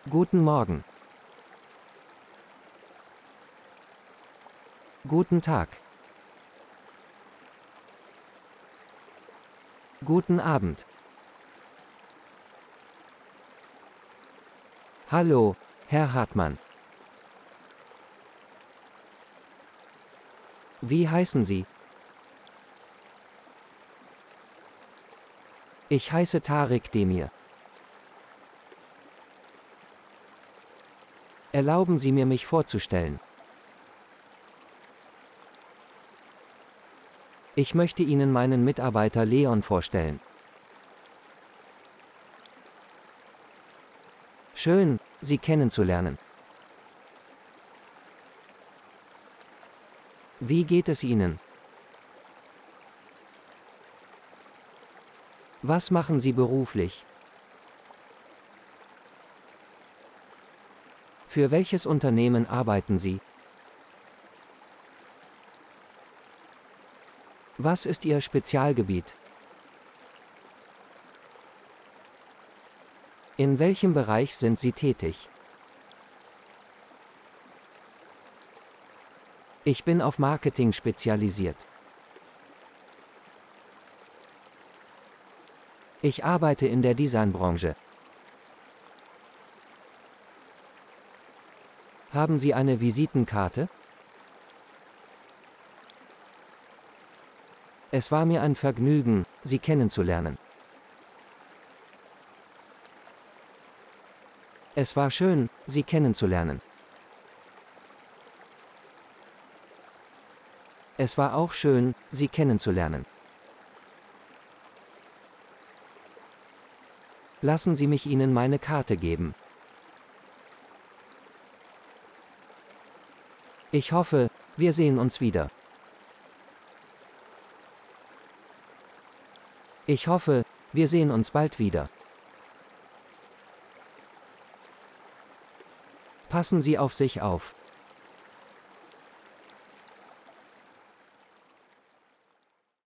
Guten Morgen. Guten Tag. Guten Abend. Hallo, Herr Hartmann. Wie heißen Sie? Ich heiße Tarek Demir. Erlauben Sie mir, mich vorzustellen. Ich möchte Ihnen meinen Mitarbeiter Leon vorstellen. Schön, Sie kennenzulernen. Wie geht es Ihnen? Was machen Sie beruflich? Für welches Unternehmen arbeiten Sie? Was ist Ihr Spezialgebiet? In welchem Bereich sind Sie tätig? Ich bin auf Marketing spezialisiert. Ich arbeite in der Designbranche. Haben Sie eine Visitenkarte? Es war mir ein Vergnügen, Sie kennenzulernen. Es war schön, Sie kennenzulernen. Es war auch schön, Sie kennenzulernen. Lassen Sie mich Ihnen meine Karte geben. Ich hoffe, wir sehen uns wieder. Ich hoffe, wir sehen uns bald wieder. Passen Sie auf sich auf.